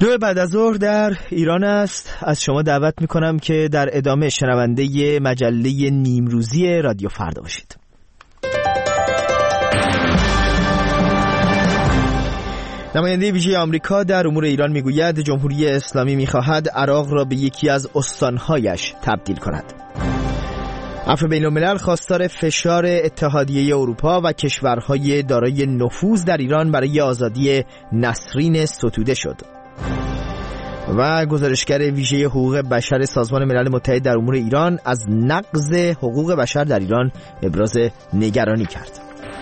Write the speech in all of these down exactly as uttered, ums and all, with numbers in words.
نو بعد از ظهر در ایران است. از شما دعوت میکنم که در ادامه شنونده مجله نیمروزی رادیو فردا باشید. نماینده ویژه آمریکا در امور ایران میگوید جمهوری اسلامی میخواهد عراق را به یکی از استانهایش تبدیل کند. عفو بین الملل خواستار فشار اتحادیه اروپا و کشورهای دارای نفوذ در ایران برای آزادی نسرین ستوده شد. و گزارشگر ویژه حقوق بشر سازمان ملل متحد در امور ایران از نقض حقوق بشر در ایران ابراز نگرانی کرد.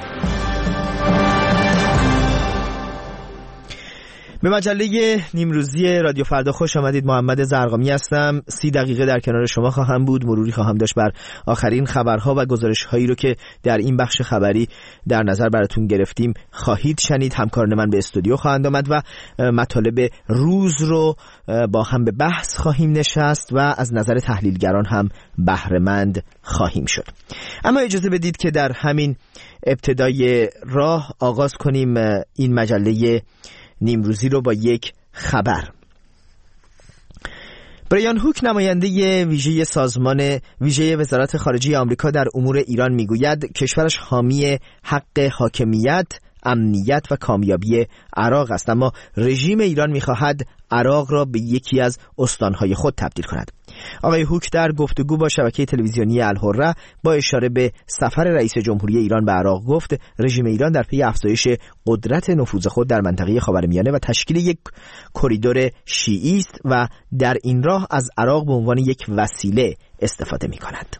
به مجله نیمروزی رادیو فردا خوش آمدید. محمد زرقامی هستم. سی دقیقه در کنار شما خواهم بود. مروری خواهم داشت بر آخرین خبرها و گزارش‌هایی رو که در این بخش خبری در نظر براتون گرفتیم خواهید شنید. همکاران من به استودیو خواهند آمد و مطالب روز رو با هم به بحث خواهیم نشست و از نظر تحلیلگران هم بهره‌مند خواهیم شد. اما اجازه بدید که در همین ابتدای راه آغاز کنیم این مجله نیمروزی رو با یک خبر. برایان هوک نماینده ویژه سازمان ویژه وزارت خارجه آمریکا در امور ایران میگوید کشورش حامی حق حاکمیت، امنیت و کامیابی عراق است، اما رژیم ایران میخواهد عراق را به یکی از استانهای خود تبدیل کند. آقای هوک در گفتگو با شبکه تلویزیونی الحره با اشاره به سفر رئیس جمهوری ایران به عراق گفت رژیم ایران در پی افزایش قدرت نفوذ خود در منطقه خاورمیانه و تشکیل یک کریدور شیعی است و در این راه از عراق به عنوان یک وسیله استفاده می‌کند.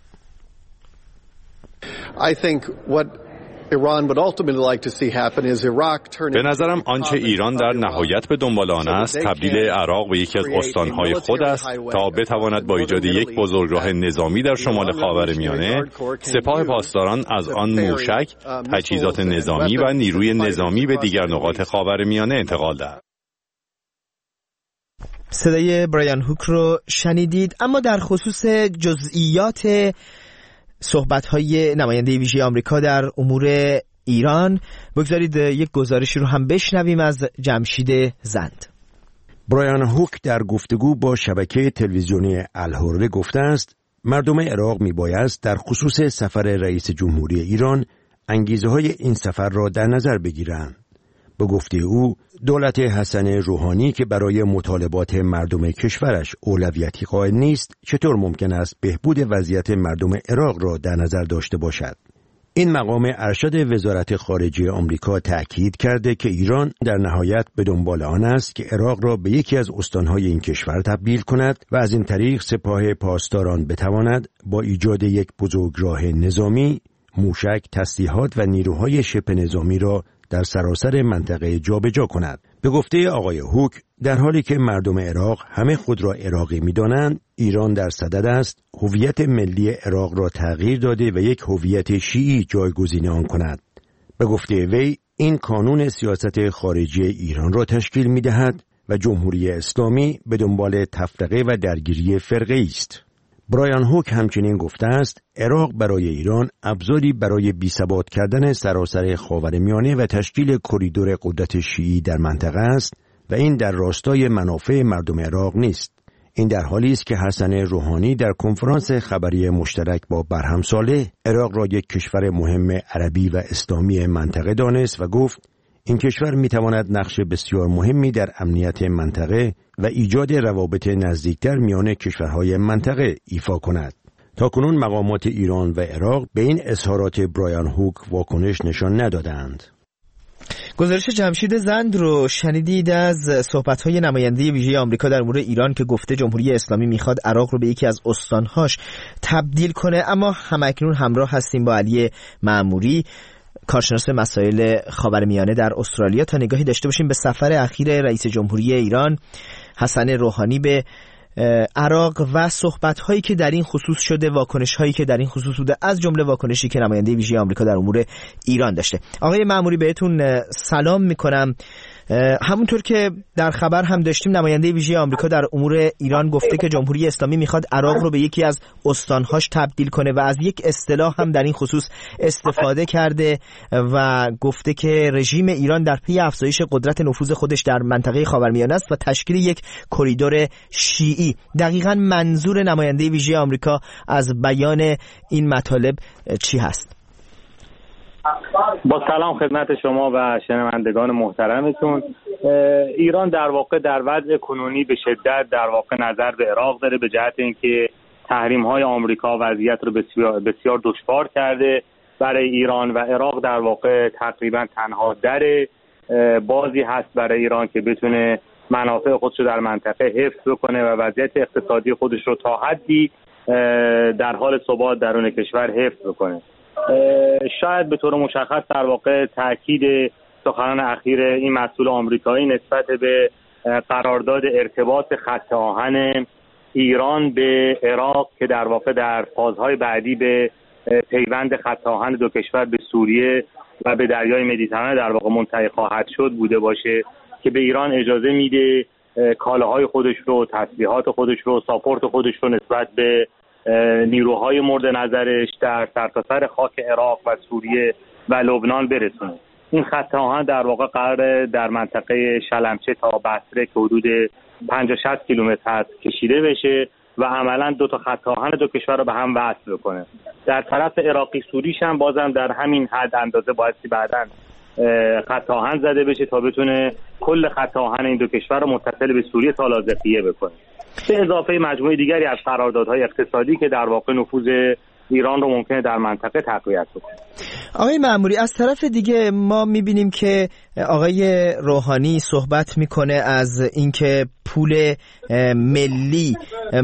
I think what Iran would ultimately like to see happen is Iraq turning. به نظرم آنچه ایران در نهایت به دنبال آن است تبدیل عراق به یکی از استانهای خود است تا بتواند با ایجاد یک بزرگراه نظامی در شمال خاورمیانه سپاه پاسداران از آن موشک، تجهیزات نظامی و نیروی نظامی به دیگر نقاط خاورمیانه انتقال دهد. صدای برایان هوک رو شنیدید. اما در خصوص جزئیات صحبت‌های نماینده ویژه آمریکا در امور ایران بگذارید یک گزارشی رو هم بشنویم از جمشید زند. برایان هوک در گفتگو با شبکه تلویزیونی الحره گفته است مردم عراق میبایست در خصوص سفر رئیس جمهوری ایران انگیزه‌های این سفر را در نظر بگیرند. به گفته او دولت حسن روحانی که برای مطالبات مردم کشورش اولویتی قائل نیست چطور ممکن است بهبود وضعیت مردم عراق را در نظر داشته باشد؟ این مقام ارشد وزارت خارجه آمریکا تأکید کرده که ایران در نهایت به دنبال آن است که عراق را به یکی از استانهای این کشور تبدیل کند و از این طریق سپاه پاسداران بتواند با ایجاد یک بزرگراه نظامی، موشک، تسلیحات و نیروهای شبه نظامی را در سراسر منطقه جابجا کند. به گفته آقای هوک در حالی که مردم عراق همه خود را عراقی می‌دانند، ایران در صدد است هویت ملی عراق را تغییر داده و یک هویت شیعی جایگزین آن کند. به گفته وی این کانون سیاست خارجی ایران را تشکیل می‌دهد و جمهوری اسلامی به دنبال تفرقه و درگیری فرقه‌ای است. برایان هوک همچنین گفته است عراق برای ایران ابزاری برای بی‌ثبات کردن سراسر خاورمیانه و تشکیل کریدور قدرت شیعی در منطقه است و این در راستای منافع مردم عراق نیست. این در حالی است که حسن روحانی در کنفرانس خبری مشترک با برهم صالح عراق را یک کشور مهم عربی و اسلامی منطقه دانست و گفت این کشور می‌تواند نقش بسیار مهمی در امنیت منطقه و ایجاد روابط نزدیکتر میان کشورهای منطقه ایفا کند. تاکنون مقامات ایران و عراق به این اظهارات برایان هوک واکنش نشان ندادند. گزارش جمشید زند رو شنیدید از صحبت‌های نماینده ویژه آمریکا در امور ایران که گفته جمهوری اسلامی میخواد عراق رو به یکی از استانهاش تبدیل کنه. اما همکنون همراه هستیم با علی مأموری، کارشناس مسائل خاورمیانه در استرالیا، تا نگاهی داشته باشیم به سفر اخیر رئیس جمهوری ایران حسن روحانی به عراق و صحبت‌هایی که در این خصوص شده، واکنش‌هایی که در این خصوص بوده، از جمله واکنشی که نماینده ویژه آمریکا در امور ایران داشته. آقای مأموری بهتون سلام می‌کنم. همونطور که در خبر هم داشتیم، نماینده ویژه آمریکا در امور ایران گفته که جمهوری اسلامی میخواد عراق رو به یکی از استانهاش تبدیل کنه و از یک اصطلاح هم در این خصوص استفاده کرده و گفته که رژیم ایران در پی افزایش قدرت نفوذ خودش در منطقه خاورمیانه است و تشکیل یک کریدور شیعی. دقیقاً منظور نماینده ویژه آمریکا از بیان این مطالب چی هست؟ با سلام خدمت شما و شنوندگان محترمتون. ایران در واقع در وضع کنونی به شدت در واقع نظر به عراق داره، به جهت اینکه تحریم‌های آمریکا وضعیت رو بسیار بسیار دشوار کرده برای ایران و عراق در واقع تقریبا تنها در بازی هست برای ایران که بتونه منافع خودش رو در منطقه حفظ بکنه و وضعیت اقتصادی خودش رو تا حدی در حال ثبات درون کشور حفظ بکنه. شاید به طور مشخص در واقع تاکید سخنان اخیر این مسئول آمریکایی نسبت به قرارداد ارتباط خط آهن ایران به عراق که در واقع در فازهای بعدی به پیوند خط آهن دو کشور به سوریه و به دریای مدیترانه در واقع منتهی خواهد شد بوده باشه، که به ایران اجازه میده کالاهای خودش رو، تسلیحات خودش رو، ساپورت خودش رو نسبت به نیروهای مورد نظرش در سرتاسر خاک عراق و سوریه و لبنان برسونه. این خط آهن در واقع قرار در منطقه شلمچه تا بصره که حدود پنجاه شصت کیلومتر هست کشیده بشه و عملا دو تا خط آهن دو کشور رو به هم وصل بکنه. در طرف عراقی سوریش هم بازم در همین حد اندازه بایستی بعداً خط آهن زده بشه تا بتونه کل خط آهن این دو کشور رو متصل به سوریه تا لاذقیه بکنه، به اضافه مجموعه دیگری از قراردادهای اقتصادی که در واقع نفوذ ایران رو ممکنه در منطقه تقویت بکنه. آقای مأموری، از طرف دیگه ما میبینیم که آقای روحانی صحبت میکنه از اینکه پول ملی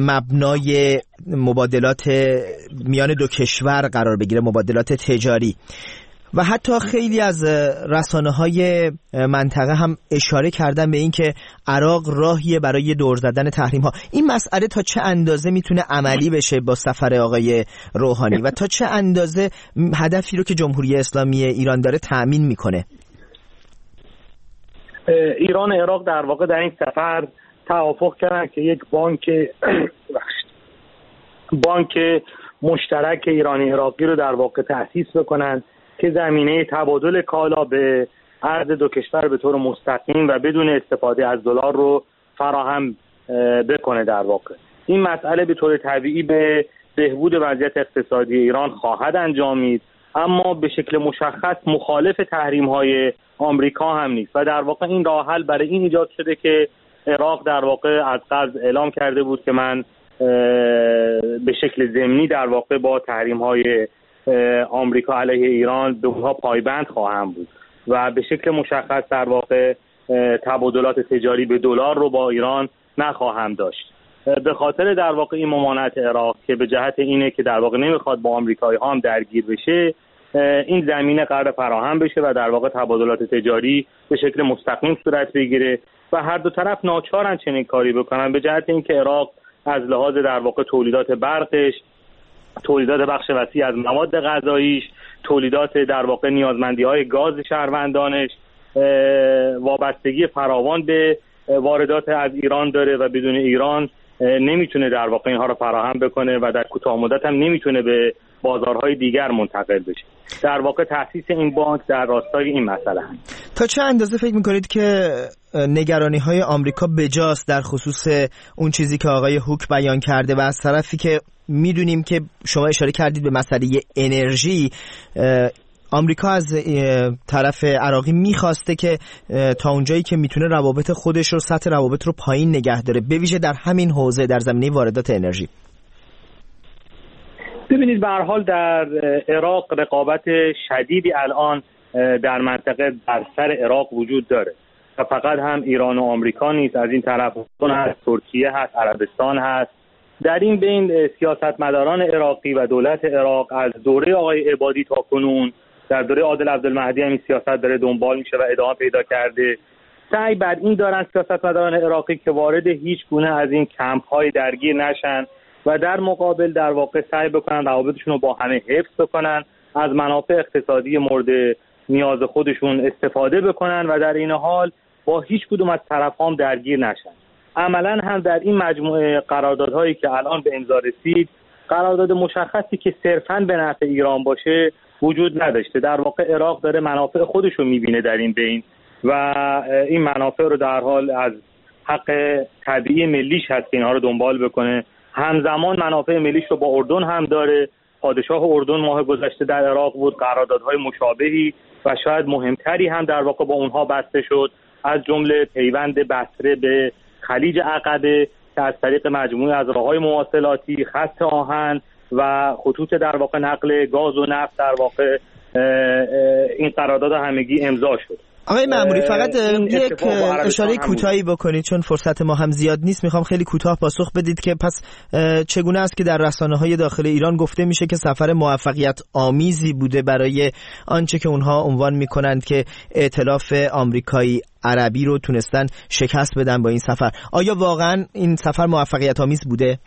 مبنای مبادلات میان دو کشور قرار بگیره، مبادلات تجاری، و حتی خیلی از رسانه‌های منطقه هم اشاره کردن به این که عراق راهیه برای دور زدن تحریم‌ها. این مسئله تا چه اندازه میتونه عملی بشه با سفر آقای روحانی و تا چه اندازه هدفی رو که جمهوری اسلامی ایران داره تأمین میکنه؟ ایران و عراق در واقع در این سفر توافق کردن که یک بانک بانک مشترک ایرانی عراقی رو در واقع تأسیس بکنن که زمینه تبادل کالا به ارز دو کشور به طور مستقیم و بدون استفاده از دلار رو فراهم بکنه. در واقع این مسئله به طور طبیعی به بهبود وضعیت اقتصادی ایران خواهد انجامید، اما به شکل مشخص مخالف تحریم‌های آمریکا هم نیست و در واقع این راه حل برای این ایجاد شده که عراق در واقع از قبل اعلام کرده بود که من به شکل ضمنی در واقع با تحریم‌های آمریکا علیه ایران به اونها پایبند خواهم بود و به شکل مشخص در واقع تبادلات تجاری به دلار رو با ایران نخواهم داشت. به خاطر در واقع این ممانعت عراق که به جهت اینه که در واقع نمیخواد با آمریکایی ها هم درگیر بشه، این زمینه قرار فراهم بشه و در واقع تبادلات تجاری به شکل مستقیم صورت بگیره و هر دو طرف ناچارن چنین کاری بکنن، به جهت اینکه عراق از لحاظ در واقع تولیدات برقش، تولیدات بخش وسیع از مواد غذاییش، تولیدات در واقع نیازمندی‌های گاز شهروندانش وابستگی فراوان به واردات از ایران داره و بدون ایران نمیتونه در واقع اینها رو فراهم بکنه و در کوتاه مدت هم نمیتونه به بازارهای دیگر منتقل بشه. در واقع تأسیس این بانک در راستای این مسئله هست. تا چه اندازه فکر میکنید که نگرانی‌های آمریکا بجاست در خصوص اون چیزی که آقای هوک بیان کرده و از طرفی که میدونیم که شما اشاره کردید به مسئله انرژی، آمریکا از طرف عراقی میخواسته که تا اونجایی که میتونه روابط خودش رو، سطح روابط رو پایین نگه داره، به ویژه در همین حوزه در زمینه واردات انرژی. ببینید به هر حال در عراق رقابت شدیدی الان در منطقه در سر عراق وجود داره و فقط هم ایران و آمریکا نیست، از این طرف هست، ترکیه هست، عربستان هست. در این بین سیاستمداران عراقی و دولت عراق از دوره آقای عبادی تا کنون، در دوره عادل عبدالمهدی هم این سیاست داره دنبال میشه و ادامه پیدا کرده، سعی بر این دارن سیاستمداران عراقی که وارد هیچ گونه از این کمپ‌های درگیر نشن و در مقابل در واقع سعی بکنن روابطشون رو با همه حفظ بکنن، از منافع اقتصادی مورد نیاز خودشون استفاده بکنن و در این حال با هیچ کدوم از طرف‌ها هم درگیر نشن. عملاً هم در این مجموعه قراردادهایی که الان به امضا رسید قرارداد مشخصی که صرفاً به نفع ایران باشه وجود نداشته. در واقع عراق داره منافع خودش رو می‌بینه در این بین و این منافع رو در حال از حق طبیعی ملیش هست که اینها رو دنبال بکنه. همزمان منافع ملیش رو با اردن هم داره. پادشاه اردن ماه گذشته در عراق بود، قراردادهای مشابهی و شاید مهمتری هم در واقع با اونها بسته شد، از جمله پیوند بصره به خلیج عقبه که از طریق مجموعه از راههای مواصلاتی، خط آهن و خطوط در واقع نقل گاز و نفت در واقع این قرارداد همگی امضا شد. آقای مأموری فقط یک اشاره کوتاهی بکنید چون فرصت ما هم زیاد نیست. میخوام خیلی کوتاه پاسخ بدید که پس چگونه است که در رسانه‌های داخل ایران گفته میشه که سفر موفقیت آمیزی بوده برای آنچه که اونها عنوان میکنند که ائتلاف آمریکایی عربی رو تونستن شکست بدن با این سفر؟ آیا واقعا این سفر موفقیت آمیز بوده؟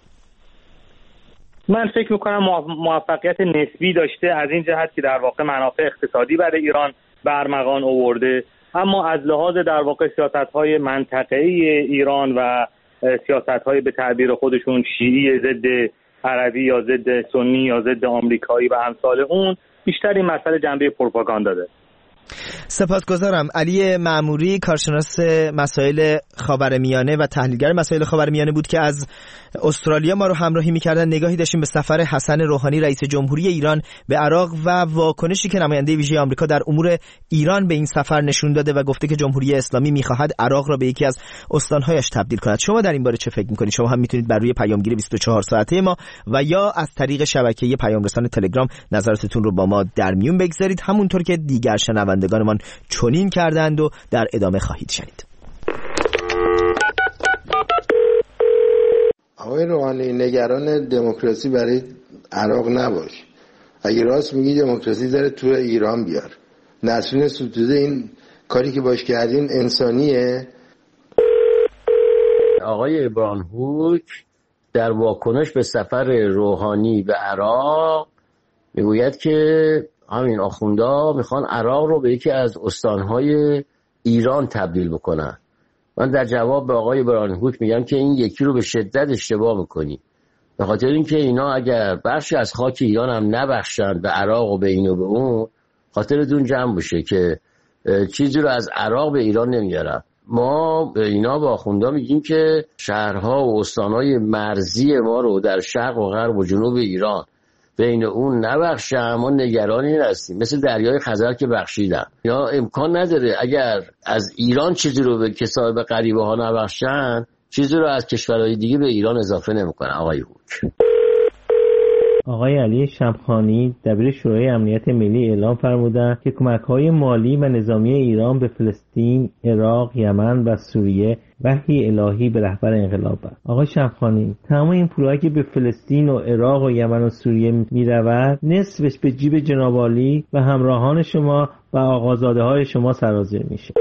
من فکر میکنم موفقیت نسبی داشته از این جهت که در واقع منافع اقتصادی برای ایران برمغان آورده، اما از لحاظ در واقع سیاست‌های منطقه‌ای ایران و سیاست‌های به تعبیر خودشون شیعی ضد عربی یا ضد سنی یا ضد آمریکایی و امثال اون بیشتر این مسئله جنبه پروپاگاندا داره. سپاسگزارم. علی مأموری، کارشناس مسائل خاورمیانه و تحلیلگر مسائل خاورمیانه بود که از استرالیا ما رو همراهی می‌کردن. نگاهی داشتیم به سفر حسن روحانی رئیس جمهوری ایران به عراق و واکنشی که نماینده ویژه آمریکا در امور ایران به این سفر نشون داده و گفته که جمهوری اسلامی می‌خواهد عراق را به یکی از استان‌هایش تبدیل کند. شما در این باره چه فکر می‌کنید؟ شما هم می‌تونید بر روی پیامگیر بیست و چهار ساعته ما و یا از طریق شبکه پیام‌رسان تلگرام نظراتتون رو با ما در میون بگذارید، همونطور که دیگر شنوندگانمان چنین کردند و در ادامه خواهید شنید. آقای روحانی، نگران دموکراسی برای عراق نباش. اگه راست میگی دموکراسی داره تو ایران بیار. نسرین ستوده این کاری که باش کردین انسانیه؟ آقای برانهوک در واکنش به سفر روحانی به عراق میگوید که همین آخوندا میخوان عراق رو به یکی از استانهای ایران تبدیل بکنن. من در جواب به آقای برانهوک میگم که این یکی رو به شدت اشتباه میکنی، به خاطر اینکه اینا اگر بخشی از خاک ایران هم نبخشن به عراق و به این و به اون، خاطرتون جمع بشه که چیزی رو از عراق به ایران نمیارن. ما به اینا با آخوندا میگیم که شهرها و استانهای مرزی ما رو در شرق و غرب و جنوب ایران بین اون نبخشه، اما نگرانی هستیم مثل دریای خزر که بخشیدن. یا امکان نداره اگر از ایران چیزی رو به کسای به غریبه ها نبخشن، چیزی رو از کشورهای دیگه به ایران اضافه نمیکنن. آقای هوک. آقای علی شمخانی دبیر شورای امنیت ملی اعلام فرمودند که کمک‌های مالی و نظامی ایران به فلسطین، عراق، یمن و سوریه وحی الهی به رهبر انقلاب است. آقای شمخانی، تمام این پولایی که به فلسطین و عراق و یمن و سوریه می‌رود، نصفش به جیب جناب عالی و همراهان شما و آقازاده‌های شما سرازیر میشه.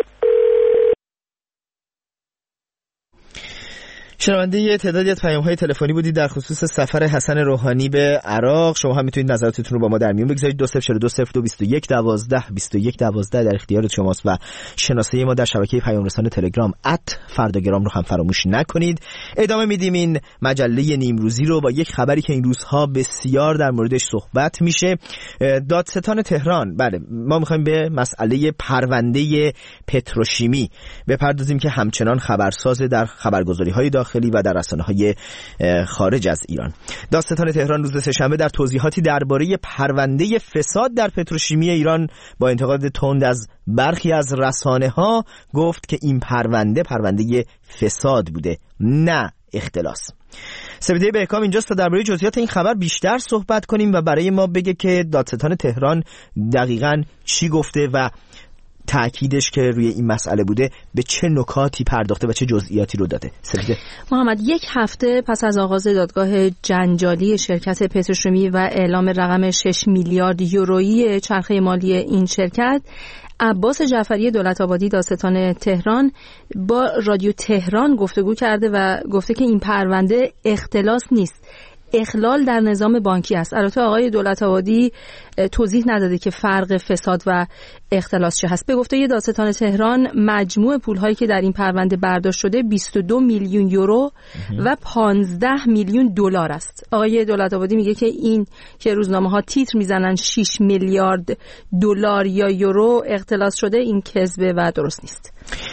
شنونده یه تعدادی از پیام‌های تلفنی بودید در خصوص سفر حسن روحانی به عراق. شما هم میتونید نظراتتون رو با ما در میون بگذارید. دو صفر چهار دو صفر دو بیست و یک دوازده بیست و یک دوازده در اختیار شماست و شناسه ما در شبکه پیام‌رسان تلگرام ات فرداگرام رو هم فراموش نکنید. ادامه میدیم این مجله نیمروزی رو با یک خبری که این روزها بسیار در موردش صحبت میشه. دادستان تهران، بله، ما میخوایم به مسئله پرونده پتروشیمی بپردازیم که همچنان خبرساز در خبرگزاری‌های داخلی و در رسانه‌های خارج از ایران. دادستان تهران روز سه‌شنبه در توضیحاتی درباره پرونده فساد در پتروشیمی ایران با انتقاد تند از برخی از رسانه‌ها گفت که این پرونده پرونده فساد بوده، نه اختلاس. سپیده بهکام اینجاست تا درباره جزئیات این خبر بیشتر صحبت کنیم و برای ما بگه که دادستان تهران دقیقاً چی گفته و تأکیدش که روی این مسئله بوده به چه نکاتی پرداخته و چه جزئیاتی رو داده. سپیده محمد، یک هفته پس از آغاز دادگاه جنجالی شرکت پتروشیمی و اعلام رقم شش میلیارد یورویی چرخه مالی این شرکت، عباس جعفری دولت‌آبادی دادستان تهران با رادیو تهران گفتگو کرده و گفته که این پرونده اختلاس نیست، اخلال در نظام بانکی است. البته آقای دولت‌آبادی توضیح نداده که فرق فساد و اختلاس چه هست. به گفته دادستان تهران مجموع پول‌هایی که در این پرونده برداشت شده بیست و دو میلیون یورو و پانزده میلیون دلار است. آقای دولت‌آبادی میگه که این که روزنامه‌ها تیتر میزنن شش میلیارد دلار یا یورو اختلاس شده، این کذبه و درست نیست.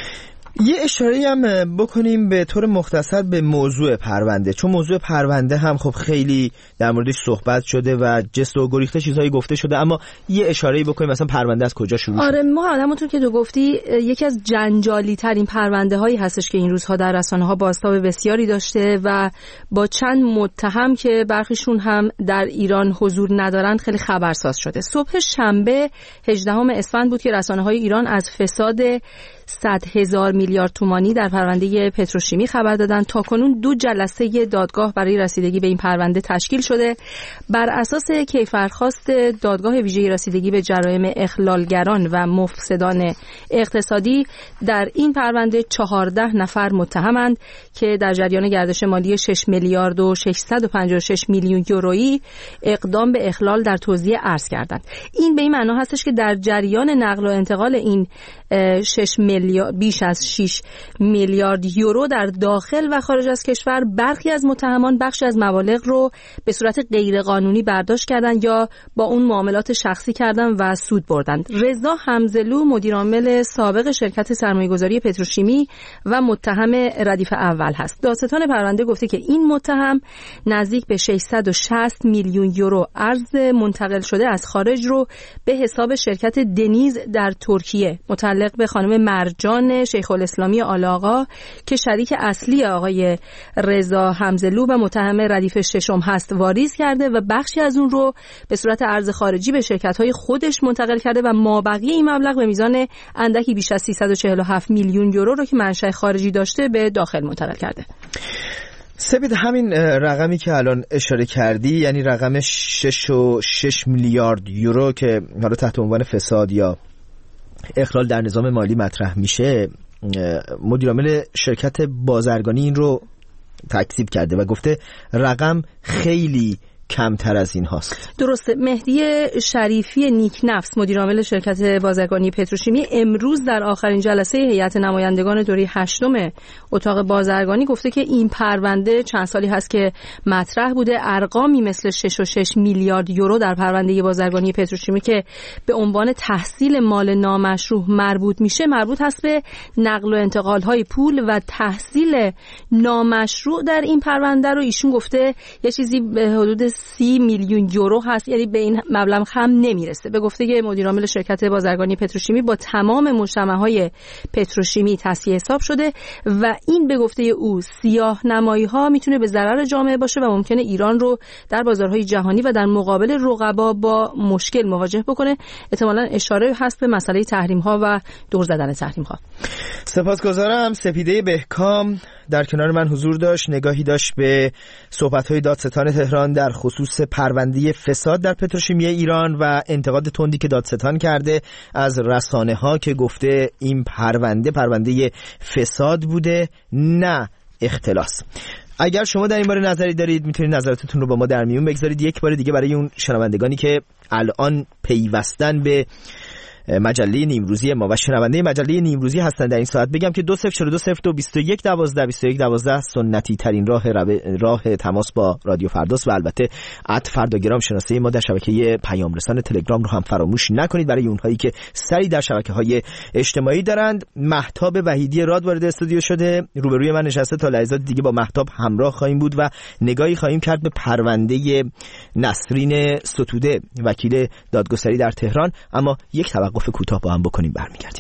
یه اشاره هم بکنیم به طور مختصر به موضوع پرونده، چون موضوع پرونده هم خب خیلی در موردش صحبت شده و جست و گریخته چیزایی گفته شده، اما یه اشاره‌ای بکنیم مثلا پرونده از کجا شروع شد. آره ما همونطور که تو گفتی یکی از جنجالی ترین پرونده هایی هستش که این روزها در رسانه ها بازتاب بسیاری داشته و با چند متهم که برخیشون هم در ایران حضور ندارند خیلی خبرساز شده. صبح شنبه هجدهم اسفند بود که رسانه های ایران از فساد صد هزار میلیارد تومانی در پرونده پتروشیمی خبر دادن. تاکنون دو جلسه دادگاه برای رسیدگی به این پرونده تشکیل شده. بر اساس کیفرخواست دادگاه ویژه رسیدگی به جرایم اخلالگران و مفسدان اقتصادی در این پرونده چهارده نفر متهمند که در جریان گردش مالی شش میلیارد و ششصد و پنجاه و شش میلیون یورویی اقدام به اخلال در توزیع ارز کردند. این به این معنا هستش که در جریان نقل و انتقال این شش میلیارد بیش از شش میلیارد یورو در داخل و خارج از کشور برخی از متهمان بخشی از مبالغ رو به صورت غیرقانونی برداشت کردن یا با اون معاملات شخصی کردن و سود بردن. رضا حمزلو مدیرعامل سابق شرکت سرمایه‌گذاری پتروشیمی و متهم ردیف اول هست. دادستان پرونده گفته که این متهم نزدیک به ششصد و شصت میلیون یورو ارز منتقل شده از خارج رو به حساب شرکت دنیز در ترکیه متعلق به خانم مرجان شیخ الاسلامی آل‌آقا که شریک اصلی آقای رضا حمزلو و متهم ردیف ششم هست واریز کرده و بخشی از اون رو به صورت ارز خارجی به شرکت‌های خودش منتقل کرده و مابقی این مبلغ به میزان اندکی بیش از سیصد و چهل و هفت میلیون یورو رو که منشأ خارجی داشته به داخل منتقل کرده. سپید، همین رقمی که الان اشاره کردی، یعنی رقم شش و شش میلیارد یورو که حالا تحت عنوان فساد یا اخلال در نظام مالی مطرح میشه، مدیرعامل شرکت بازرگانی این رو تکذیب کرده و گفته رقم خیلی کمتر از این هاست. درسته. مهدی شریفی نیکنفس مدیرعامل شرکت بازرگانی پتروشیمی امروز در آخرین جلسه هیئت نمایندگان دوره هشتم اتاق بازرگانی گفته که این پرونده چند سالی هست که مطرح بوده. ارقامی مثل شش و شش میلیارد یورو در پرونده بازرگانی پتروشیمی که به عنوان تحصیل مال نامشروع مربوط میشه مربوط هست به نقل و انتقال های پول و تحصیل نامشروع در این پرونده رو ایشون گفته یه چیزی به حدود سی میلیون یورو هست، یعنی به این مبلغ هم نمیرسه. به گفته مدیرعامل شرکت بازرگانی پتروشیمی با تمام مجتمع‌های پتروشیمی تصحیح حساب شده و این به گفته او سیاه نمایی ها میتونه به ضرر جامعه باشه و ممکنه ایران رو در بازارهای جهانی و در مقابل رقبا با مشکل مواجه بکنه. احتمالاً اشاره هست به مسئله تحریم ها و دور زدن تحریم ها. سپاسگزارم. سپیده بهکام در کنار من حضور داشت، نگاهی داشت به صحبت‌های دادستان تهران در خصوص پرونده فساد در پتروشیمی ایران و انتقاد تندی که دادستان کرده از رسانه‌ها که گفته این پرونده پرونده فساد بوده نه اختلاس. اگر شما در این باره نظری دارید میتونید نظراتتون رو با ما در میون بگذارید. یک بار دیگه برای اون شنوندگانی که الان پیوستن به مجله نیمروزی ما و شنونده مجله نیمروزی هستن در این ساعت بگم که دو صفر چهار دو صفر دو بیست و یک دوازده بیست و یک دوازده سنتی ترین راه راه تماس با رادیو فرداست و البته ات فرداگرام شناسه ما در شبکه پیام رسان تلگرام رو هم فراموش نکنید برای اونهایی که سری در شبکه‌های اجتماعی دارند. مهتاب وحیدی راد وارد استودیو شده، روبروی من نشسته. تا لحظات دیگه با مهتاب همراه خواهیم بود و نگاهی خواهیم کرد به پرونده نسرین ستوده وکیل دادگستری در تهران. اما یک توقف کوتاه با هم بکنیم، برمیگردیم.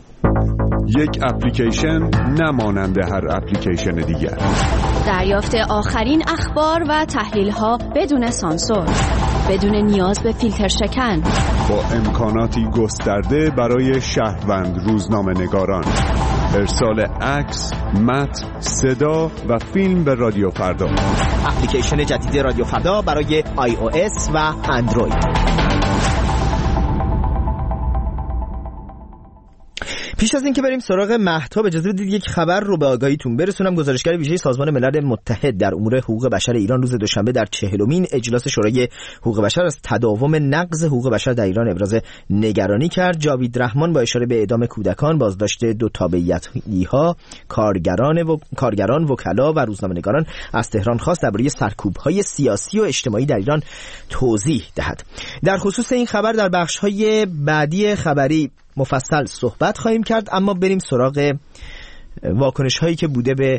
یک اپلیکیشن نمانند هر اپلیکیشن دیگر. دریافت آخرین اخبار و تحلیل‌ها بدون سانسور، بدون نیاز به فیلتر شکن، با امکاناتی گسترده برای شهروند روزنامه‌نگاران. ارسال عکس، متن، صدا و فیلم به رادیو فردا. اپلیکیشن جدید رادیو فردا برای آی او اس و اندروید. پیش از اینکه بریم سراغ مهتاب، اجازه بدید یک خبر رو به آگاهیتون برسونم. گزارشگر ویژه سازمان ملل متحد در امور حقوق بشر ایران روز دوشنبه در چهلمین اجلاس شورای حقوق بشر از تداوم نقض حقوق بشر در ایران ابراز نگرانی کرد. جاوید رحمان با اشاره به اعدام کودکان، بازداشت دو تابعیتی‌ها، کارگران و کارگران، وکلا و روزنامه‌نگاران از تهران خواست درباره سرکوب‌های سیاسی و اجتماعی در ایران توضیح دهد. در خصوص این خبر در بخش‌های بعدی خبری مفصل صحبت خواهیم کرد، اما بریم سراغ واکنش هایی که بوده به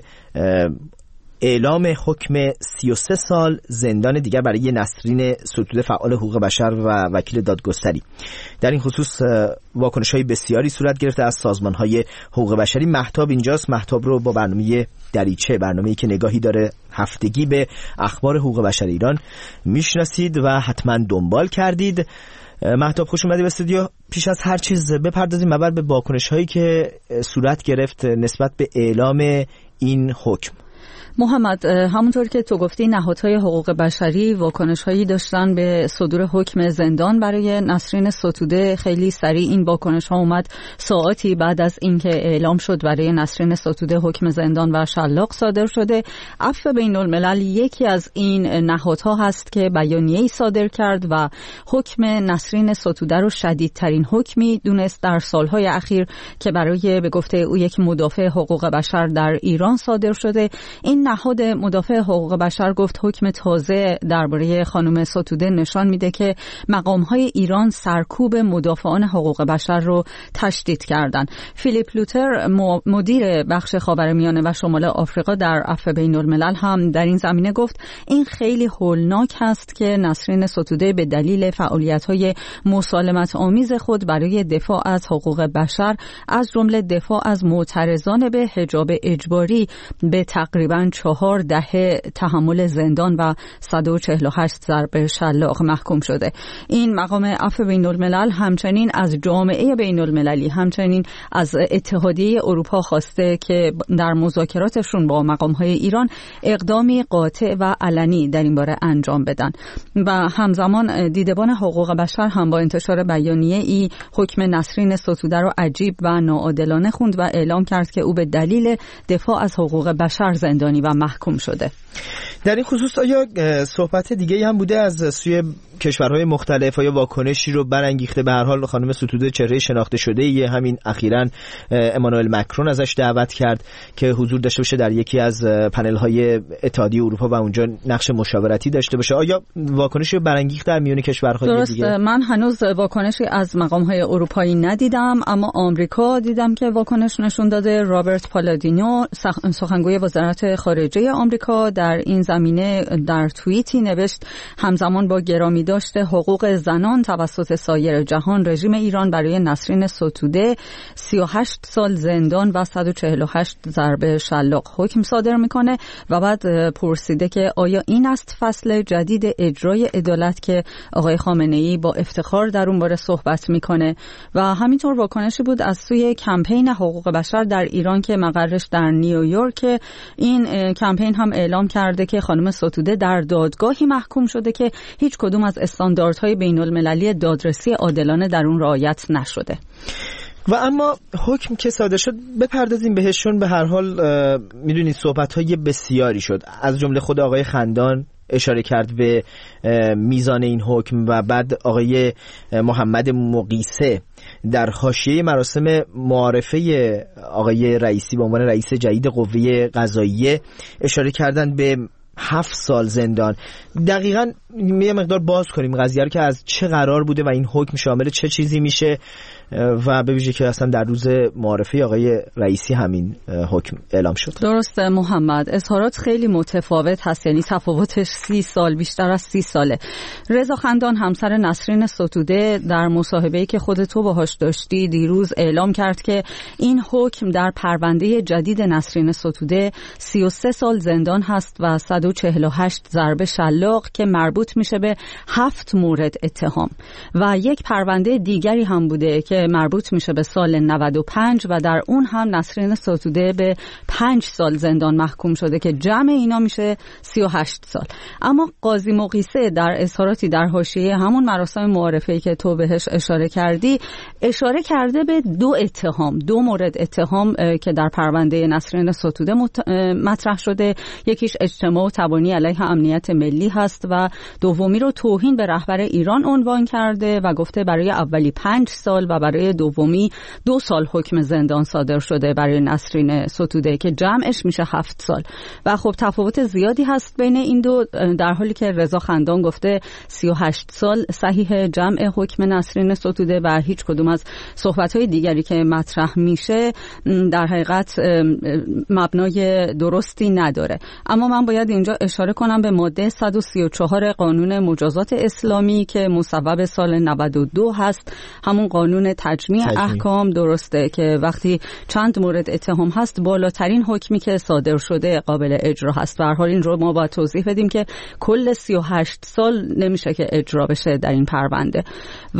اعلام حکم سی و سه سال زندان دیگر برای نسرین ستوده، فعال حقوق بشر و وکیل دادگستری. در این خصوص واکنش های بسیاری صورت گرفته از سازمان های حقوق بشری. مهتاب اینجاست. مهتاب رو با برنامه دریچه، برنامه‌ای که نگاهی داره هفتگی به اخبار حقوق بشر ایران، میشناسید و حتما دنبال کردید. مهتاب خوش اومدی به استودیو. پیش از هر چیز بپردازیم اول به واکنش هایی که صورت گرفت نسبت به اعلام این حکم. محمد، همونطور که تو گفتی نهادهای حقوق بشری واکنش‌هایی داشتن به صدور حکم زندان برای نسرین ستوده. خیلی سریع این واکنش‌ها اومد ساعاتی بعد از اینکه اعلام شد برای نسرین ستوده حکم زندان و شلاق صادر شده. عفو بین‌الملل یکی از این نهادها هست که بیانیه‌ای صادر کرد و حکم نسرین ستوده رو شدیدترین حکمی دونست در سالهای اخیر که برای به گفته او یک مدافع حقوق بشر در ایران صادر شده. این نهاد مدافع حقوق بشر گفت حکم تازه درباره خانم ستوده نشان میده که مقام‌های ایران سرکوب مدافعان حقوق بشر رو تشدید کردن. فیلیپ لوتر مدیر بخش خاورمیانه و شمال آفریقا در عفو بین‌الملل هم در این زمینه گفت این خیلی هولناک است که نسرین ستوده به دلیل فعالیت‌های مسالمت آمیز خود برای دفاع از حقوق بشر از جمله دفاع از معترضان به حجاب اجباری به تقریباً چهار دهه تحمل زندان و صد و چهل و هشت ضرب شلاق محکوم شده. این مقام عفو بین‌الملل همچنین از جامعه بین‌المللی، همچنین از اتحادیه اروپا خواسته که در مذاکراتشون با مقام‌های ایران اقدامی قاطع و علنی در این باره انجام بدن. و همزمان دیدبان حقوق بشر هم با انتشار بیانیه ای حکم نسرین ستوده رو عجیب و ناعادلانه خوند و اعلام کرد که او به دلیل دفاع از حقوق بشر زندانی و محکوم شده. در این خصوص آیا صحبت دیگه هم بوده از سوی کشورهای مختلف؟ آیا واکنشی رو برانگیخته؟ به هر حال خانم ستوده چهره شناخته شده یه، همین اخیراً امانوئل مکرون ازش دعوت کرد که حضور داشته باشه در یکی از پنل‌های اتحادیه اروپا و اونجا نقش مشاورتی داشته باشه. آیا واکنشی رو برانگیخته در میون کشورهای درست دیگه؟ درست، من هنوز واکنشی از مقام‌های اروپایی ندیدم، اما آمریکا دیدم که واکنش نشون داده. رابرت پالادینو سخنگوی وزارت خارجه آمریکا در این زمینه در توییتی نوشت همزمان با گرامی داشته حقوق زنان توسط سایر جهان، رژیم ایران برای نسرین ستوده سی و هشت سال زندان و صد و چهل و هشت ضرب شلاق حکم صادر میکنه و بعد پرسیده که آیا این است فصل جدید اجرای عدالت که آقای خامنه‌ای با افتخار در اون باره صحبت میکنه. و همینطور واکنشی بود از سوی کمپین حقوق بشر در ایران که مقرش در نیویورک. این کمپین هم اعلام کرده که خانم ستوده در دادگاهی محکوم شده که هیچ کدوم از استانداردهای بین‌المللی دادرسی عادلانه در اون رعایت نشده. و اما حکم که صادر شد بپردازیم بهشون. به هر حال میدونید صحبت‌های بسیاری شد، از جمله خود آقای خندان اشاره کرد به میزان این حکم و بعد آقای محمد مقیسه در حاشیه مراسم معارفه آقای رئیسی به عنوان رئیس جدید قوه قضاییه اشاره کردن به هفت سال زندان. دقیقاً یه مقدار باز کنیم قضیه رو که از چه قرار بوده و این حکم شامل چه چیزی میشه و به ویژه که اصلا در روز معارفه آقای رئیسی همین حکم اعلام شد. درسته محمد، اظهارات خیلی متفاوت هست، یعنی تفاوتش سی سال، بیشتر از سی ساله. رضا خندان همسر نسرین ستوده در مصاحبه‌ای که خودت تو باهاش داشتی دیروز اعلام کرد که این حکم در پرونده جدید نسرین ستوده سی و سه سال زندان هست و صد و چهل و هشت ضرب شلاق که مربوط میشه به هفت مورد اتهام. و یک پرونده دیگری هم بوده که که مربوط میشه به سال نود و پنج و در اون هم نسرین ستوده به پنج سال زندان محکوم شده که جمع اینا میشه سی و هشت سال. اما قاضی مقیسه در اظهاراتی در حاشیه همون مراسم معارفه‌ای که تو بهش اشاره کردی اشاره کرده به دو اتهام، دو مورد اتهام که در پرونده نسرین ستوده مطرح شده. یکیش اجتماع و تبانی علیه امنیت ملی هست و دومی رو توهین به رهبر ایران عنوان کرده و گفته برای اولی پنج سال و برای دومی دو سال حکم زندان صادر شده برای نسرین ستوده که جمعش میشه هفت سال. و خب تفاوت زیادی هست بین این دو، در حالی که رضا خندان گفته سی و هشت سال صحیح جمع حکم نسرین ستوده و هیچ کدوم از صحبت‌های دیگری که مطرح میشه در حقیقت مبنای درستی نداره. اما من باید اینجا اشاره کنم به ماده صد و سی و چهار قانون مجازات اسلامی که مصوب سال نود و دو هست، همون قانون تجمیع, تجمیع احکام. درسته که وقتی چند مورد اتهام هست بالاترین حکمی که صادر شده قابل اجرا هست. به هر حال این رو ما باید توضیح بدیم که کل سی و هشت سال نمیشه که اجرا بشه در این پرونده. و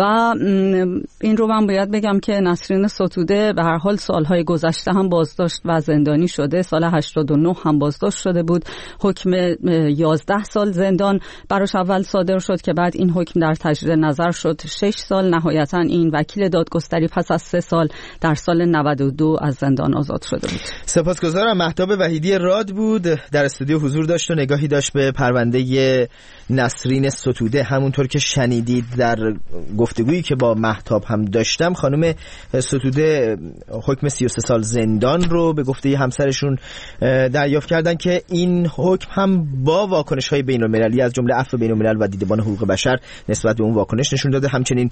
این رو من باید بگم که نسرین ستوده به هر حال سالهای گذشته هم بازداشت و زندانی شده. سال هشتاد و نه هم بازداشت شده بود. حکم یازده سال زندان براش اول صادر شد که بعد این حکم در تجدید نظر شد شش سال. نهایتا این وکیل دادگستری پس از سه سال در سال نود و دو از زندان آزاد شده بود. سپاسگزارم. مهتاب وحیدی راد بود، در استودیو حضور داشت و نگاهی داشت به پرونده نسرین ستوده. همونطور که شنیدید در گفتگویی که با مهتاب هم داشتم، خانم ستوده حکم سی و سه سال زندان رو به گفته همسرشون دریافت کردن که این حکم هم با واکنش‌های بین‌المللی از جمله عفو بین‌الملل و دیدبان حقوق بشر نسبت به اون واکنش نشون داده. همچنین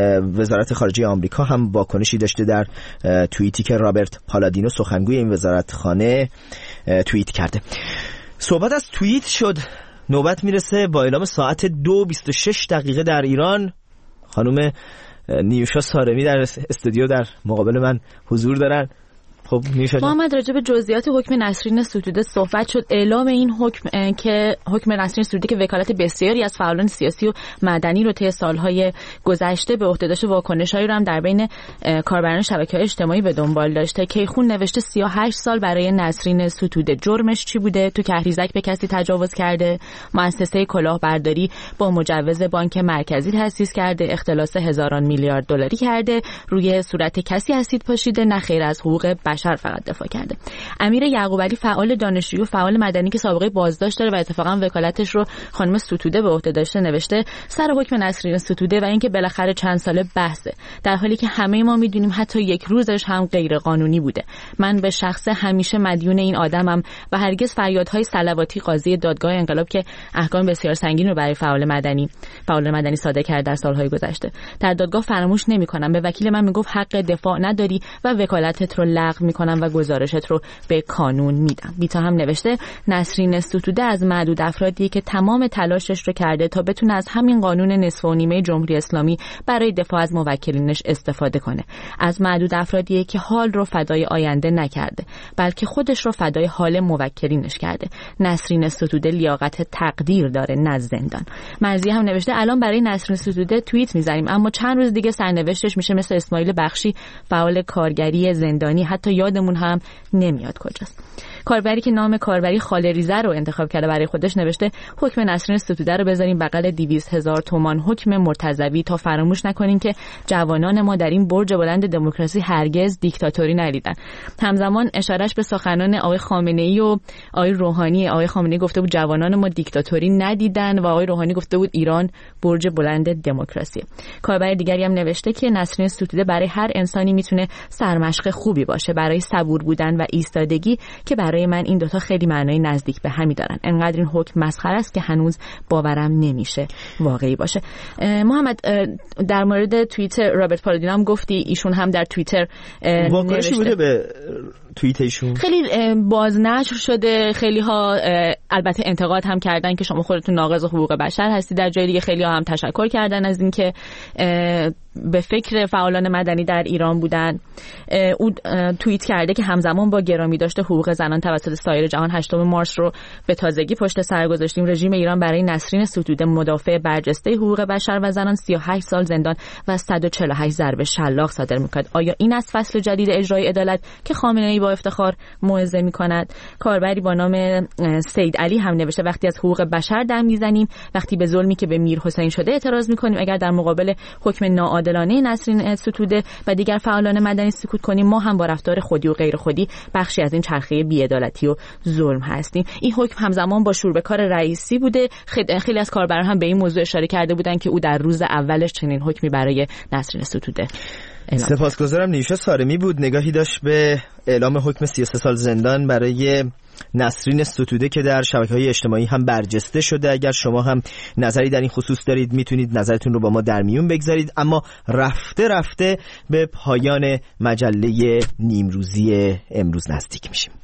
وزارت خارجه آمریکا هم واکنشی داشته در توییتی که رابرت پالادینو سخنگوی این وزارتخانه توییت کرده. صحبت از توییت شد، نوبت میرسه با اعلام ساعت دو بیست و شش دقیقه در ایران. خانم نیوشا سارمی در استودیو در مقابل من حضور دارن. خب محمد، راجع به جزئیات حکم نسرین ستوده صحبت شد. اعلام این حکم که حکم نسرین ستوده که وکالت بسیاری از فعالان سیاسی و مدنی رو طی سالهای گذشته به عهده داشته، واکنش‌هایی رو هم در بین کاربران شبکه‌های اجتماعی به دنبال داشته. کیخون نوشته سی و هشت سال برای نسرین ستوده. جرمش چی بوده؟ تو کهریزک به کسی تجاوز کرده، مؤسسه کلاهبرداری با مجوز بانک مرکزی تأسیس کرده، اختلاس هزاران میلیارد دلاری کرده، روی صورت کسی اسید پاشیده، نه خیر از حقوق بشر فقط دفاع کرده. امیر یعقوب علی فعال دانشجویی و فعال مدنی که سابقه بازداشت داره و اتفاقا وکالتش رو خانم ستوده به عهده داشته، نوشته سر حکم نسرین ستوده و اینکه بالاخره چند ساله بحثه، در حالی که همه ما میدونیم حتی یک روزش هم غیر قانونی بوده. من به شخص همیشه مدیون این آدمم و هرگز فریادهای صلواتی قاضی دادگاه انقلاب که احکام بسیار سنگین رو برای فعال مدنی فعال مدنی صادر کرد در سالهای گذشته در دادگاه فراموش نمی‌کنم. به وکیل من میگفت حق دفاع نداری و وکالتت رو لغو می‌کنم و گزارشت رو به کانون میدم. بیتا هم نوشته نسرین ستوده از معدود افرادی که تمام تلاشش رو کرده تا بتونه از همین قانون نصف و نیمه جمهوری اسلامی برای دفاع از موکلینش استفاده کنه. از معدود افرادی که حال رو فدای آینده نکرده، بلکه خودش رو فدای حال موکلینش کرده. نسرین ستوده لیاقت تقدیر داره، نه زندان. مرضی هم نوشته الان برای نسرین ستوده توییت میزنیم، اما چند روز دیگه سرنوشتش میشه مثل اسماعیل بخشی فعال کارگری زندانی، حتی یادمون هم نمیاد کجاست. کاربری که نام کاربری خالریزه رو انتخاب کرده برای خودش، نوشته حکم نسرین ستوده رو بذاریم بغل دویست هزار تومان حکم مرتضوی تا فراموش نکنیم که جوانان ما در این برج بلند دموکراسی هرگز دیکتاتوری ندیدن. همزمان اشارهش به سخنان آقای خامنه‌ای و آقای روحانی. آقای خامنه‌ای گفته بود جوانان ما دیکتاتوری ندیدن و آقای روحانی گفته بود ایران برج بلند دموکراسی. کاربر دیگری هم نوشته که نسرین ستوده برای هر انسانی میتونه سرمشق خوبی باشه، برای صبور بودن و ایستادگی که برای من این دوتا خیلی معنای نزدیک به همی دارن. انقدر این حکم مسخره است که هنوز باورم نمیشه واقعی باشه. محمد، در مورد توییتر رابرت پالادینو هم گفتی، ایشون هم در توییتر واکنشی بوده به توییت ایشون؟ خیلی بازنشر شده، خیلی ها البته انتقاد هم کردن که شما خودتون ناقض حقوق بشر هستی. در جای دیگه خیلی ها هم تشکر کردن از اینکه به فکر فعالان مدنی در ایران بودن. او توییت کرده که همزمان با گرامی داشته حقوق زنان توسط سایر جهان هشتم مارس رو به تازگی پشت سر گذاشتیم. رژیم ایران برای نسرین ستوده مدافع برجسته حقوق بشر و زنان سی و هشت سال زندان و صد و چهل و هشت ضربه شلاق صادر می‌کند. آیا این از فصل جدید اجرای عدالت که خامنه‌ای با افتخار موعظه می‌کند؟ کاربری با نام سید علی هم نوشته وقتی از حقوق بشر دم می‌زنیم، وقتی به ظلمی که به میر حسین شده اعتراض می‌کنیم، اگر در مقابل حکم ناعادلانه نسرین ستوده و دیگر فعالان مدنی سکوت کنیم، ما هم با رفتار خودی و غیر خودی بخشی از این چرخه بی‌عدالتی و ظلم هستیم. این حکم همزمان با شوربکار رئیسی بوده. خیلی از کاربران هم به این موضوع اشاره کرده بودند که او در روز اولش چنین حکمی برای نسرین ستوده. سپاسگزارم. نیوشا سارمی بود، نگاهی داشت به اعلام حکم سی و سه سال زندان برای نسرین ستوده که در شبکه‌های اجتماعی هم برجسته شده. اگر شما هم نظری در این خصوص دارید میتونید نظرتون رو با ما در میون بگذارید. اما رفته رفته به پایان مجله نیمروزی امروز نزدیک میشیم.